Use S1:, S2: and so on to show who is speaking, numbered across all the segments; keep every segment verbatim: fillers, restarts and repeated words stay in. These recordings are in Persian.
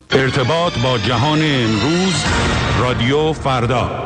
S1: ارتباط با جهان امروز، رادیو فردا.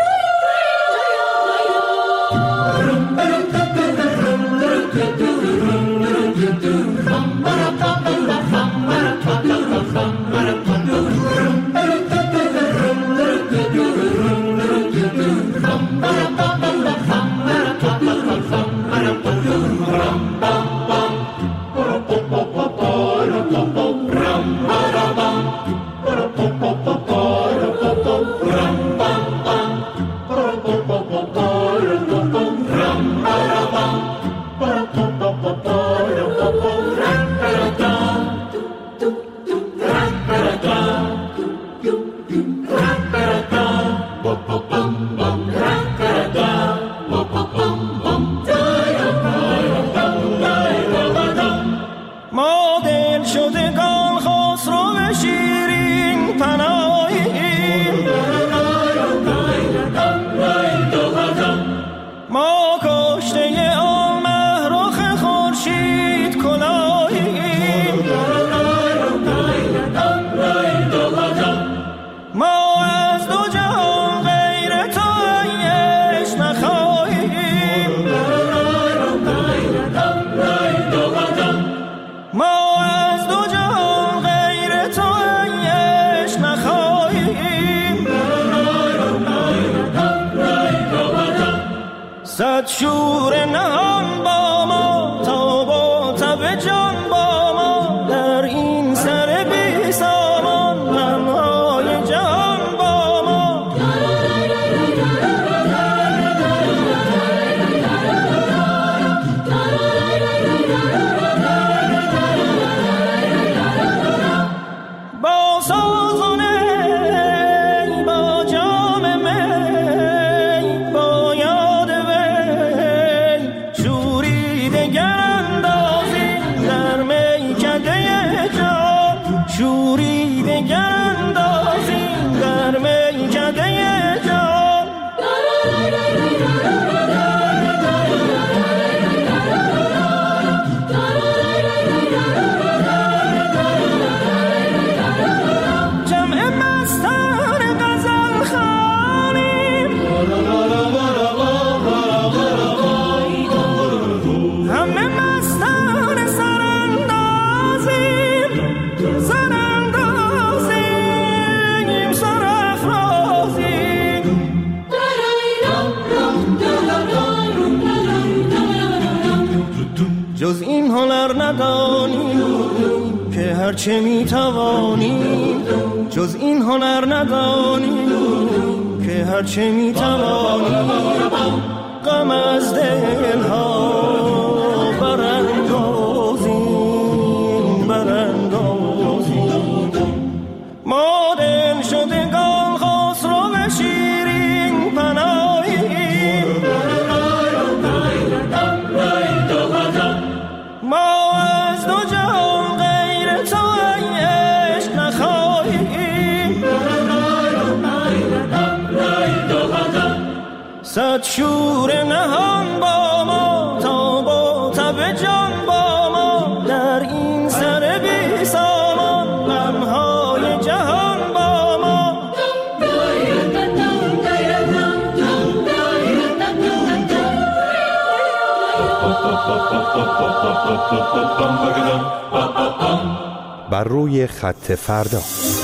S2: شور نهان با ما تا با تب جان با ما در این سر بی سامان غمهای جهان با ما با سازونه با جام می با یاد شوریده گندازیم در میکده جان جمع مستان غزل خوانیم همه مستان سراندازیم سراندازیم سرافرازیم جز این هنر ندانیم که هرچه میتوانیم جز این هنر ندانیم که هرچه میتوانیم غم از دلها براندازیم براندازیم ما دل شدگان خسرو و شیرین پناهیم ما از دو جهان غیر تو ای عشق نخواهیم صد شور نهان با ما تا با تب جان با ما در این سر بی سامان غمهای جهان با ما
S3: بر روی خط فردا.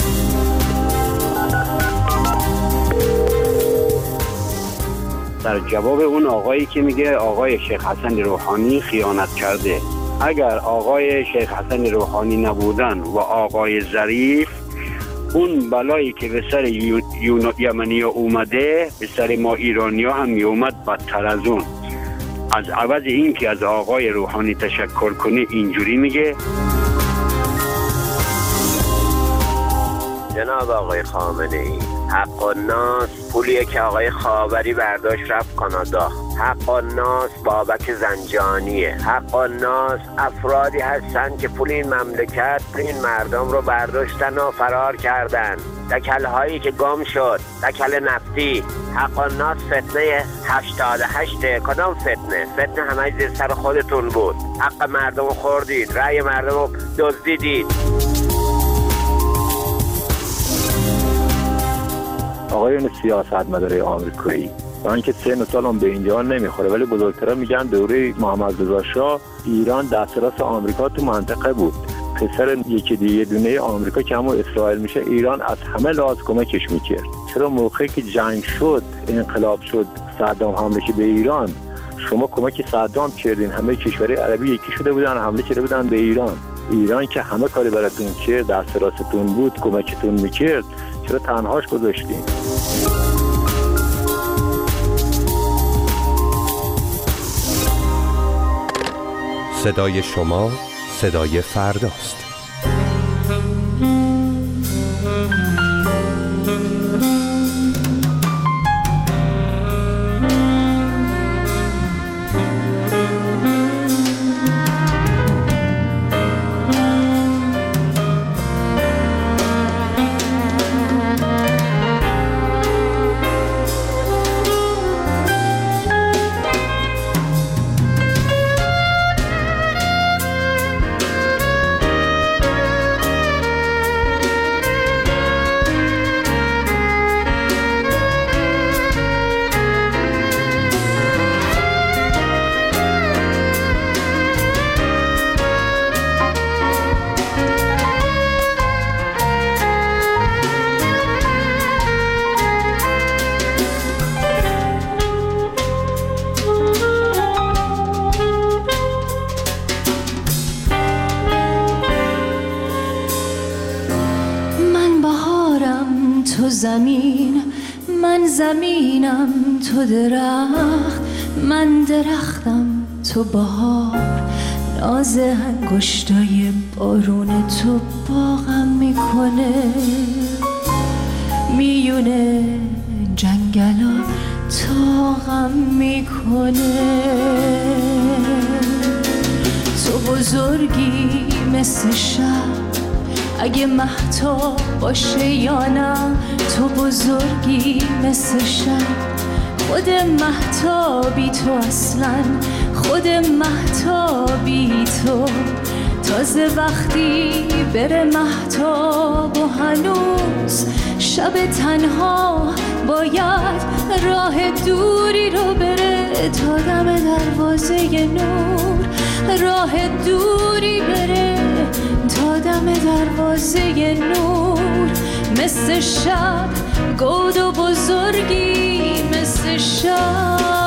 S4: در جواب اون آقایی که میگه آقای شیخ حسن روحانی خیانت کرده، اگر آقای شیخ حسن روحانی نبودن و آقای ظریف، اون بلایی که به سر یمنی ها اومده به سر ما ایرانی ها هم میومد بدتر از اون. از عوض این که از آقای روحانی تشکر کنه اینجوری میگه:
S5: جناب آقای خامنه ای، حق و ناس پولیه که آقای خاوری برداشت رفت کانادا. حق و ناس بابک زنجانیه. حق و ناس افرادی هستن که پول این مملکت این مردم رو برداشتن و فرار کردن. دکل هایی که گم شد، دکل نفتی. حق و ناس فتنه هشتاد و هشت. کدام فتنه؟ فتنه همه زیر سر خودتون بود. حق مردم رو خوردید، رأی مردم رو دزدیدید.
S6: آقایون سیاستمدارای آمریکایی، و اینکه سن و سال هم به اینجا نمیخوره، ولی بزرگترها میگن دوره محمد رضا شاه ایران دسترس آمریکا تو منطقه بود. پسر یکی دیگه دونه آمریکا که همون اسرائیل میشه، ایران از همه لحاظ کمکش میکرد. چرا موقعی که جنگ شد، انقلاب شد، صدام حمله که به ایران، شما کمک صدام کردین، همه کشورهای عربی یکی شده بودن حمله کرده بودن به ایران. ایران که همه کاری براتون کرد، دسترستون بود، کمکتون میکرد، چرا تنهاش گذاشتین؟
S3: صدای شما صدای فرداست.
S7: زمین، من زمینم تو درخت، من درختم تو بهار، ناز انگشتای بارون تو باغم میکنه، میونه جنگلا تاغم میکنه. تو بزرگی مثل شب، اگه مهتاب باشه یا نه، تو بزرگی مثل شب، خود مهتابی تو، اصلا خود مهتابی تو. تازه وقتی بره مهتاب و هنوز شب تنها، باید راه دوری رو بره تا دم دروازه نور، راه دوری بره تا دم دروازه نور. مثل شب گود و بزرگی مثل شب.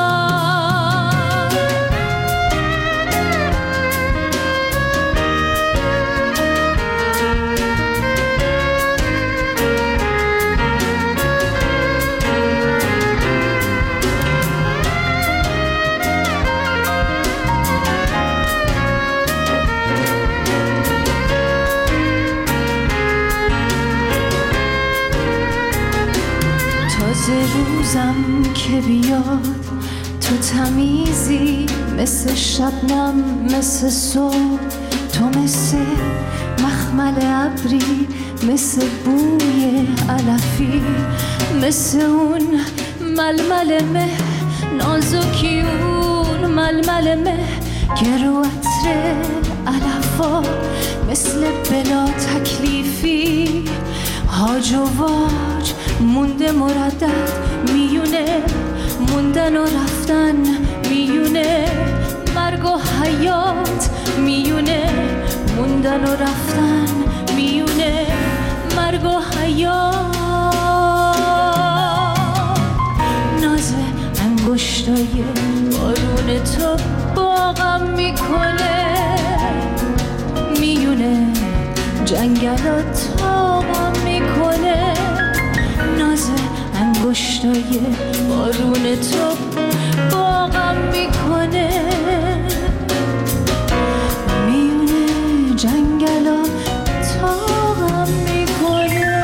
S7: روزم که بیاد تو تمیزی مثل شبنم، مثل صبح تو، مثل مخمل ابری، مثل بوی علفی، مثل اون ململ مه نازکی، اون ململ مه که رو عطر علفا، مثل بلا تکلیفی هاج و واج مونده مردد، میونه موندن و رفتن، میونه مرگ و حیات، میونه موندن و رفتن، میونه مرگ و حیات. ناز انگشتای بارون تو باغم میکنه، میونه جنگلات تاقم میکنه. ناز انگشتای بارون تو باغم میکنه، میونه جنگلا تاقم میکنه.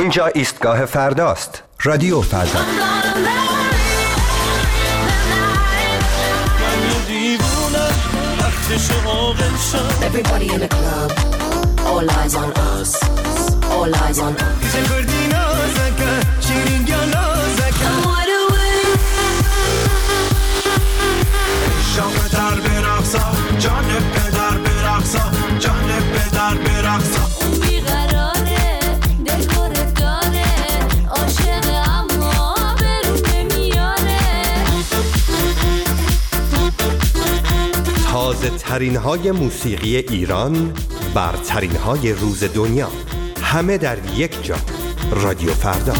S3: اینجا ایستگاه فرداست. رادیو فردا.
S8: Everybody in the club, all eyes on us, all eyes on us.
S2: شام در برقصا، جان پدر برقصا، جان پدر برقصا.
S7: اون بیقراره، دلخور داره، عاشق اما برون نمیاره.
S3: تازه ترین های موسیقی ایران، برترین های روز دنیا، همه در یک جا. رادیو فردا.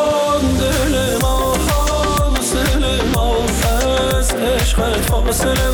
S2: فاصله